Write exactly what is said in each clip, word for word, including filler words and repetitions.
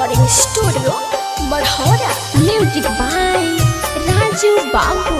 Recording studio Marhaura. Music by Raju Babu.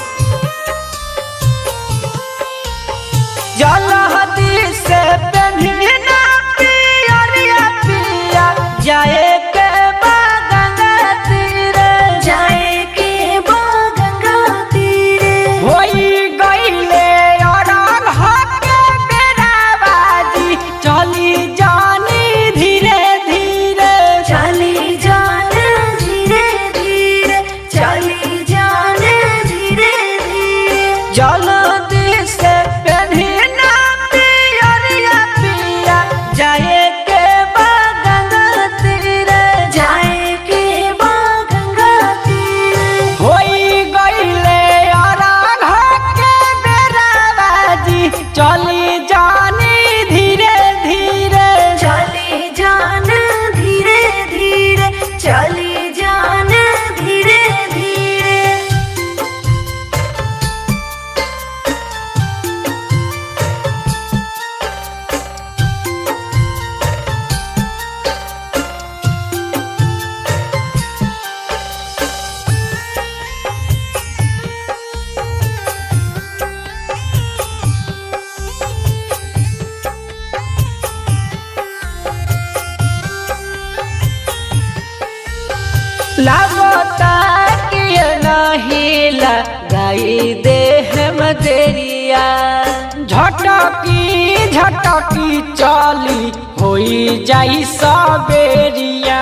जलहदी से पेन्हिना पियरिया पिया जाए के बा गंगा तीरे, जाए के बा गंगा तीरे। होई गईले अरल हके बेराबाजी, चली जानी धीरे धीरे, चली जाने धीरे धीरे, चली जाने धीरे धीरे। जलहदी से पेन्हिना पियरिया पिया जाए के बा गंगा तीरे, जाए के बा गंगा तीरे। होई गईले अरल हके बेराबाजी, चली जानी धीरे धीरे, चली जाने धीरे धीरे, चली जाने धीरे धीरे। लागता कि नहीं लगाई दे हम देरिया, झटकी झटकी चली होई जाई सबेरिया।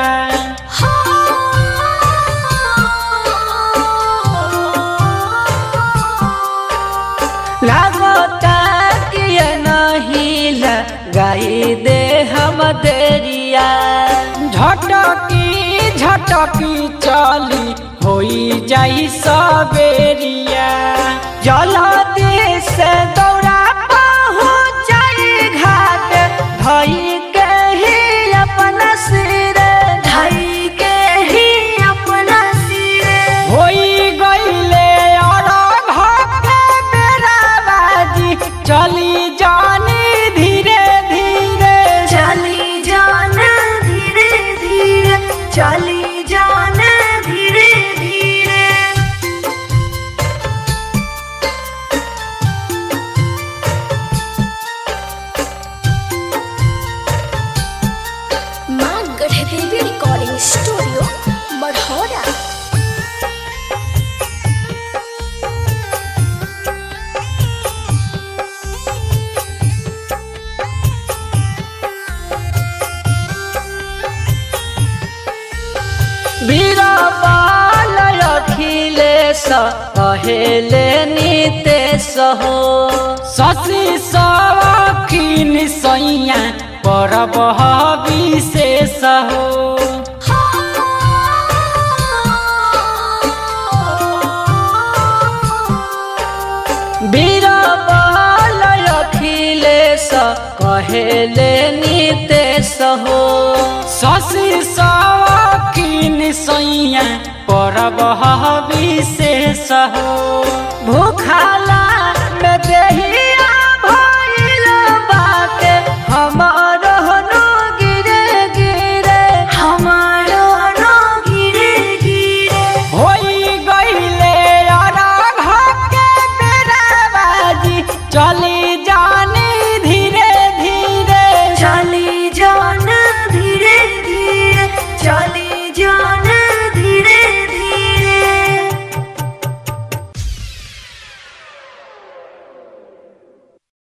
लागता कि नहीं लगाई दे हम देरिया, झटकी झटकी चली होई जाई सबेरिया। जलदी से दौड़ा पहुँचाई घाट, धई के ही अपना सिरे, धई के ही अपना सिरे। होई गईले अरग हके बेराबाजी, चली जानी धीरे धीरे, चली जाने धीरे धीरे, चली जाने धीरे धीरे। माँ गढ़देवी रिकॉर्डिंग स्टूडियो मढ़ौरा। बीरबल अखिलेश कहेले नीतेश हो, शशि सवखिन सैया परब विशेष हो। बीरबल अखिलेश कहेले नीतेश हो, शशि सवखिन सैया परब विशेष हो। भूखला